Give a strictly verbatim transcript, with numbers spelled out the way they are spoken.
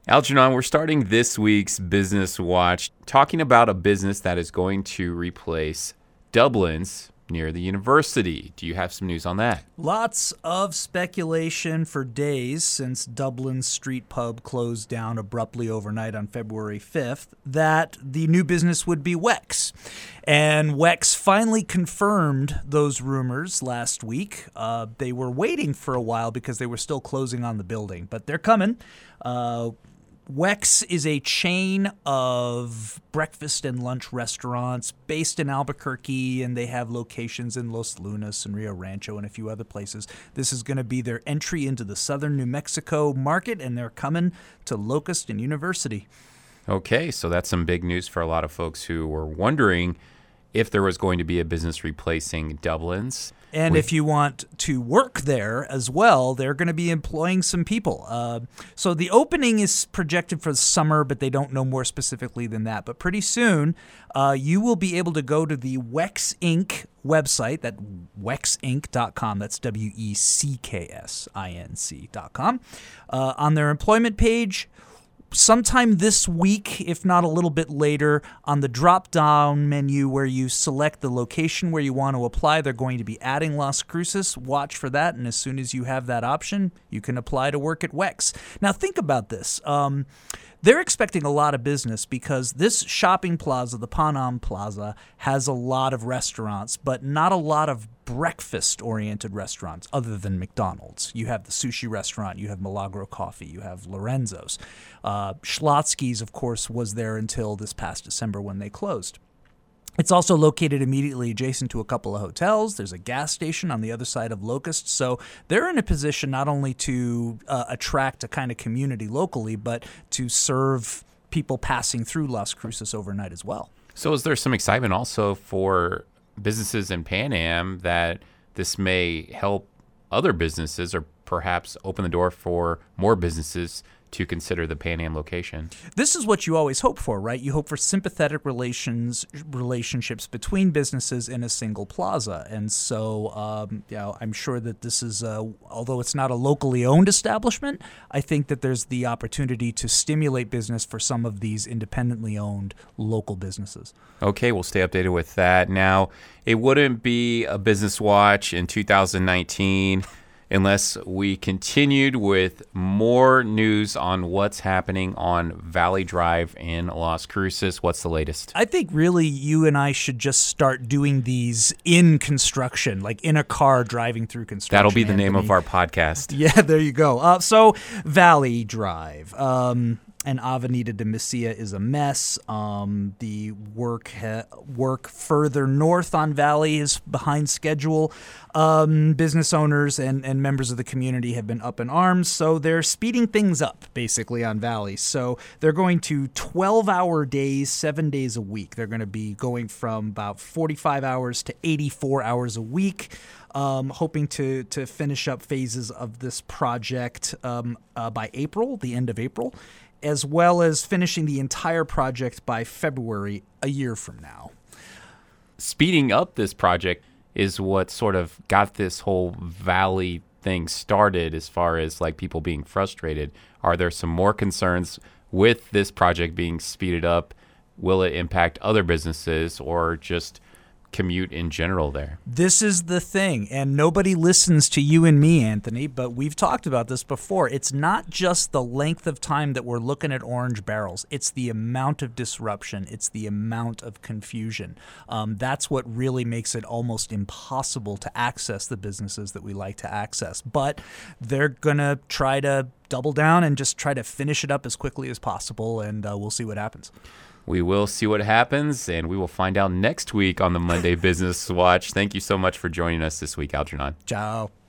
Algernon, we're starting this week's Business Watch talking about a business that is going to replace Dublin's near the university. Do you have some news on that? Lots of speculation for days since Dublin's street pub closed down abruptly overnight on February fifth that the new business would be Wex. And Wex finally confirmed those rumors last week. Uh, they were waiting for a while because they were still closing on the building, but they're coming. Uh, Wex is a chain of breakfast and lunch restaurants based in Albuquerque, and they have locations in Los Lunas and Rio Rancho and a few other places. This is going to be their entry into the southern New Mexico market, and they're coming to Locust and University. Okay, so that's some big news for a lot of folks who were wondering if there was going to be a business replacing Dublin's. And we- if you want to work there as well, they're going to be employing some people. Uh, so the opening is projected for the summer, but they don't know more specifically than that. But pretty soon, uh, you will be able to go to the Wex Incorporated website, that wex inc dot com. That's W E C K S I N C dot com. Uh, on their employment page, sometime this week, if not a little bit later, on the drop-down menu where you select the location where you want to apply, they're going to be adding Las Cruces. Watch for that, and as soon as you have that option, you can apply to work at Wex. Now, think about this. Um, they're expecting a lot of business because this shopping plaza, the Panam Plaza, has a lot of restaurants, but not a lot of breakfast-oriented restaurants other than McDonald's. You have the sushi restaurant, you have Milagro Coffee, you have Lorenzo's. Uh, Schlotsky's, of course, was there until this past December when they closed. It's also located immediately adjacent to a couple of hotels. There's a gas station on the other side of Locust. So they're in a position not only to uh, attract a kind of community locally, but to serve people passing through Las Cruces overnight as well. So is there some excitement also for businesses in Pan Am that this may help other businesses or perhaps open the door for more businesses to consider the Pan Am location? This is what you always hope for, right? You hope for sympathetic relations, relationships between businesses in a single plaza. And so, um, you know, I'm sure that this is, uh, although it's not a locally owned establishment, I think that there's the opportunity to stimulate business for some of these independently owned local businesses. Okay, we'll stay updated with that. Now, it wouldn't be a Business Watch in two thousand nineteen unless we continued with more news on what's happening on Valley Drive in Las Cruces. What's the latest? I think really you and I should just start doing these in construction, like in a car driving through construction. That'll be the Anthony. name of our podcast. Yeah, there you go. Uh, so Valley Drive. Um, and Avenida de Mesilla is a mess. Um, the work ha- work further north on Valley is behind schedule. Um, business owners and, and members of the community have been up in arms, so they're speeding things up, basically, on Valley. So they're going to twelve-hour days, seven days a week. They're going to be going from about forty-five hours to eighty-four hours a week. Um, hoping to to finish up phases of this project um, uh, by April, the end of April, as well as finishing the entire project by February a year from now. Speeding up this project is what sort of got this whole Valley thing started as far as like people being frustrated. Are there some more concerns with this project being speeded up? Will it impact other businesses or just commute in general there? This is the thing, and nobody listens to you and me, Anthony, but we've talked about this before. It's not just the length of time that we're looking at orange barrels. It's the amount of disruption. It's the amount of confusion. Um, that's what really makes it almost impossible to access the businesses that we like to access. But they're going to try to double down and just try to finish it up as quickly as possible, and uh, we'll see what happens. We will see what happens, and we will find out next week on the Monday Business Watch. Thank you so much for joining us this week, Algernon. Ciao.